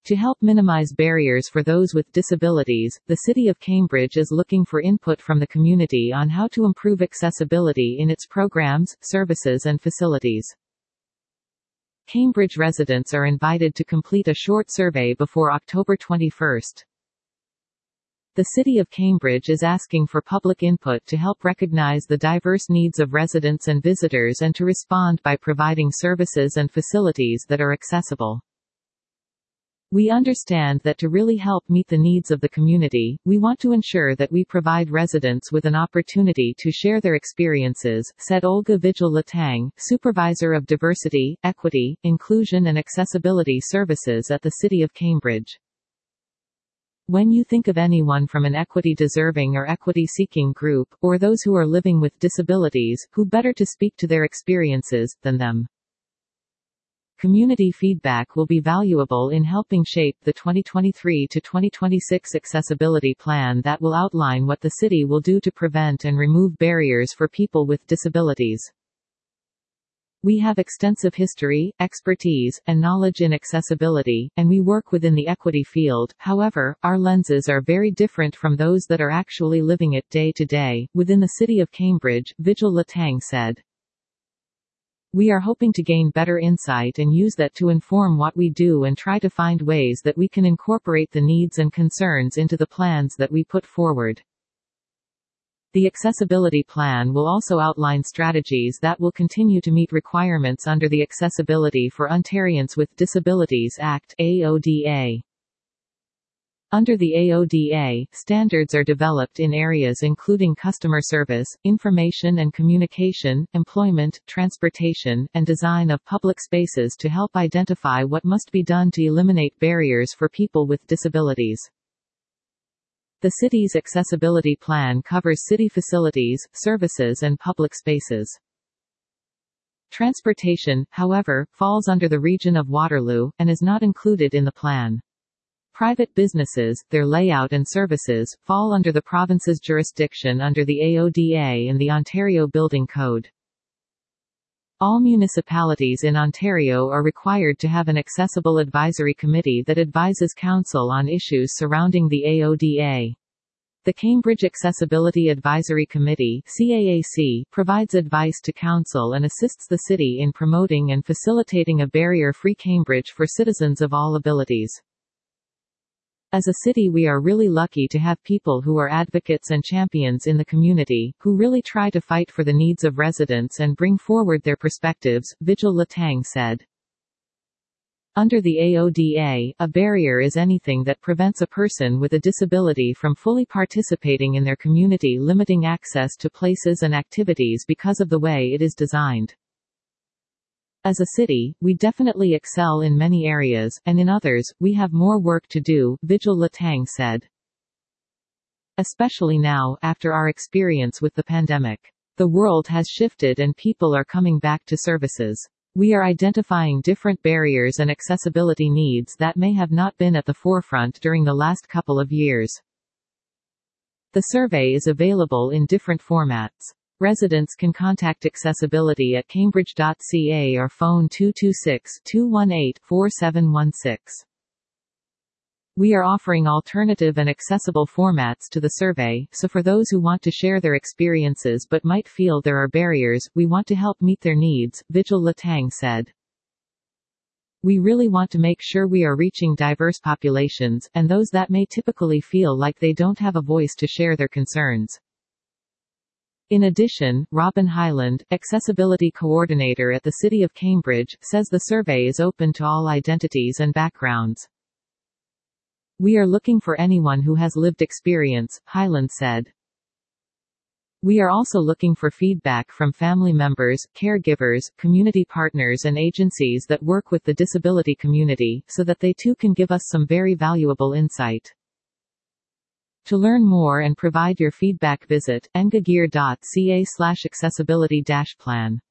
To help minimize barriers for those with disabilities, the City of Cambridge is looking for input from the community on how to improve accessibility in its programs, services and facilities. Cambridge residents are invited to complete a short survey before October 21. The City of Cambridge is asking for public input to help recognize the diverse needs of residents and visitors and to respond by providing services and facilities that are accessible. We understand that to really help meet the needs of the community, we want to ensure that we provide residents with an opportunity to share their experiences, said Olga Vigil-Latang, Supervisor of Diversity, Equity, Inclusion and Accessibility Services at the City of Cambridge. When you think of anyone from an equity-deserving or equity-seeking group, or those who are living with disabilities, who better to speak to their experiences than them? Community feedback will be valuable in helping shape the 2023 to 2026 accessibility plan that will outline what the city will do to prevent and remove barriers for people with disabilities. We have extensive history, expertise, and knowledge in accessibility, and we work within the equity field. However, our lenses are very different from those that are actually living it day to day within the City of Cambridge, Vigil-Latang said. We are hoping to gain better insight and use that to inform what we do and try to find ways that we can incorporate the needs and concerns into the plans that we put forward. The accessibility plan will also outline strategies that will continue to meet requirements under the Accessibility for Ontarians with Disabilities Act (AODA). Under the AODA, standards are developed in areas including customer service, information and communication, employment, transportation, and design of public spaces to help identify what must be done to eliminate barriers for people with disabilities. The city's accessibility plan covers city facilities, services and public spaces. Transportation, however, falls under the region of Waterloo, and is not included in the plan. Private businesses, their layout and services, fall under the province's jurisdiction under the AODA and the Ontario Building Code. All municipalities in Ontario are required to have an accessible advisory committee that advises council on issues surrounding the AODA. The Cambridge Accessibility Advisory Committee (CAAC) provides advice to council and assists the city in promoting and facilitating a barrier-free Cambridge for citizens of all abilities. As a city, we are really lucky to have people who are advocates and champions in the community, who really try to fight for the needs of residents and bring forward their perspectives, Vigil-Latang said. Under the AODA, a barrier is anything that prevents a person with a disability from fully participating in their community, limiting access to places and activities because of the way it is designed. As a city, we definitely excel in many areas, and in others, we have more work to do, Vigil-Latang said. Especially now, after our experience with the pandemic. The world has shifted and people are coming back to services. We are identifying different barriers and accessibility needs that may have not been at the forefront during the last couple of years. The survey is available in different formats. Residents can contact accessibility at cambridge.ca or phone 226-218-4716. We are offering alternative and accessible formats to the survey, so for those who want to share their experiences but might feel there are barriers, we want to help meet their needs, Vigil-Latang said. We really want to make sure we are reaching diverse populations, and those that may typically feel like they don't have a voice to share their concerns. In addition, Robin Hyland, Accessibility Coordinator at the City of Cambridge, says the survey is open to all identities and backgrounds. We are looking for anyone who has lived experience, Hyland said. We are also looking for feedback from family members, caregivers, community partners and agencies that work with the disability community, so that they too can give us some very valuable insight. To learn more and provide your feedback, visit ngagir.ca/accessibility-plan.